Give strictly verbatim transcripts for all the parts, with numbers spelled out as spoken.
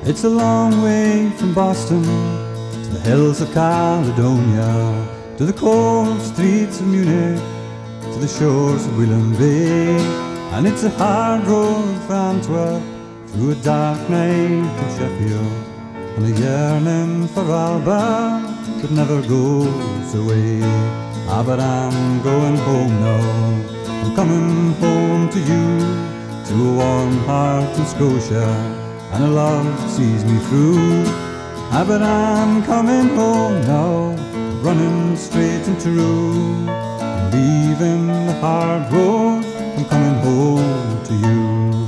It's a long way from Boston to the hills of Caledonia, to the cold streets of Munich, to the shores of Whelan Bay. And it's a hard road for Antwerp, through a dark night in Sheffield, and a yearning for Alba that never goes away. Ah, but I'm going home now, I'm coming home to you, to a warm heart in Scotia, and a love that sees me through. Ah, but I'm coming home now, running straight into Rue, and leaving the hard road, I'm coming home to you.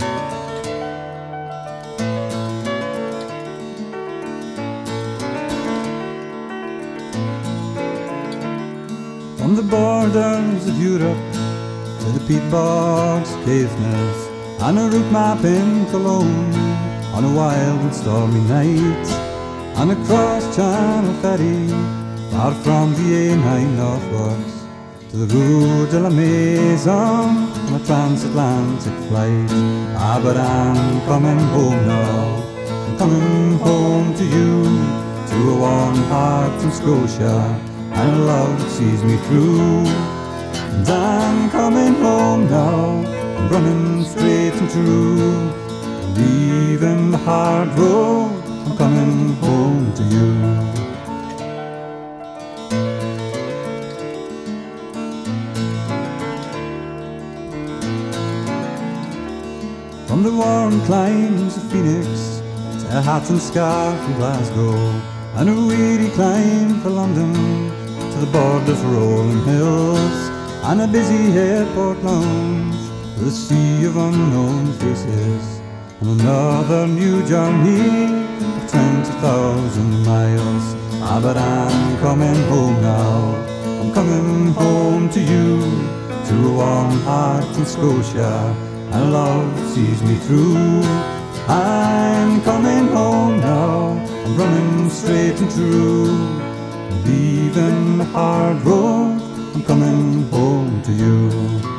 From the borders of Europe to the peat bogs of Caithness, and a route map in Cologne on a wild and stormy night, and a cross-channel ferry far from the A nine northwards to the Rue de la Maison on a transatlantic flight. Ah, but I'm coming home now, I'm coming home to you, to a warm heart in Scotia, and a love that sees me through. And I'm coming home now, I'm running straight into Rue, leaving the hard road, I'm coming home to you. From the warm climes of Phoenix to a hat and scarf from Glasgow, and a weary climb for London to the borders of rolling hills, and a busy airport lounge with a sea of unknown faces, and another new journey of twenty thousand miles. Ah, but I'm coming home now, I'm coming home to you, to a warm heart in Scotia, and love that sees me through. I'm coming home now, I'm running straight into Rue, leaving the hard road, I'm coming home to you.